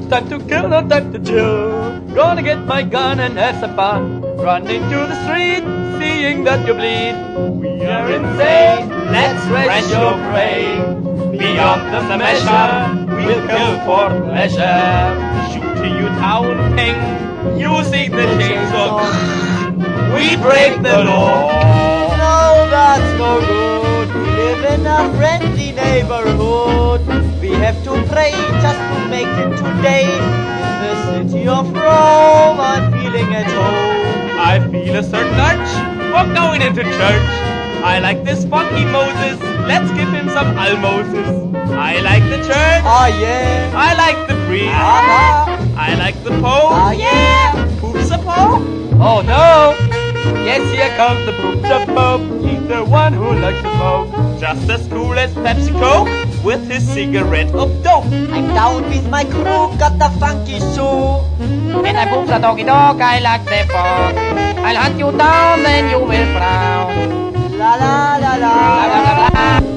time to kill, no time to chill. Gonna get my gun and have some fun. Running to the street, seeing that you bleed. We are insane, let's raise your brain. Beyond the measure, we'll kill for pleasure. Shooting you down, ping, using the chainsaw. We break the law. No, that's no good. We live in a friendly neighborhood. We have to pray just to make it today. In the city of Rome, I'm feeling at home. I feel a certain urge for going into church. I like this funky Moses, let's give him some almoses. I like the church, Oh yeah. I like the priest, I like the Pope. Oh yeah. Who's the Pope? Oh no! Yes, here comes the Pope, the Pope. He's the one who likes to smoke. Just as cool as Pepsi Coke with his cigarette of dope. I'm down with my crew, got the funky shoe. When I boom the doggy dog, I like the fog. I'll hunt you down, then you will frown. La la la la. La la la la.